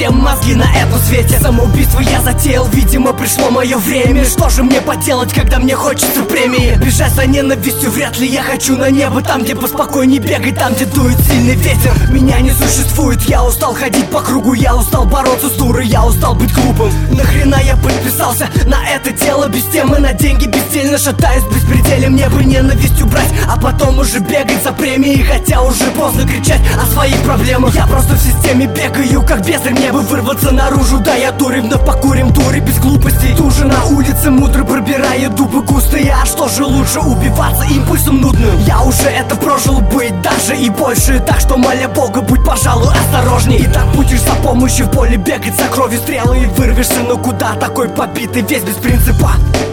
всем мозги на этом свете. Самоубийство я затеял, видимо, пришло мое время. Что же мне поделать, когда мне хочется премии? Бежать за ненавистью вряд ли я хочу на небо. Там, где поспокойней бегать, там, где дует сильный ветер. Меня не существует, я устал ходить по кругу. Я устал бороться с дурой, я устал быть глупым. Нахрена я подписался на это дело без темы? На деньги бездельно шатаюсь в беспределе. Мне бы ненависть убрать, а потом уже бегать за премией. Хотя уже поздно кричать о своих проблемах. Я просто в системе бегаю, как бездарь. Мне бы вырваться наружу, да я дурень, вновь покурим дури без глупостей. Туже на улице мудро пробирая дубы густые. А что же лучше, убиваться импульсом нудным? Я уже это прожил, быть даже и больше. Так что, моля Бога, будь, пожалуй, осторожней. И так будешь за помощью в поле бегать за кровью стрелы. И вырвешься, но куда такой побитый, весь без принципа?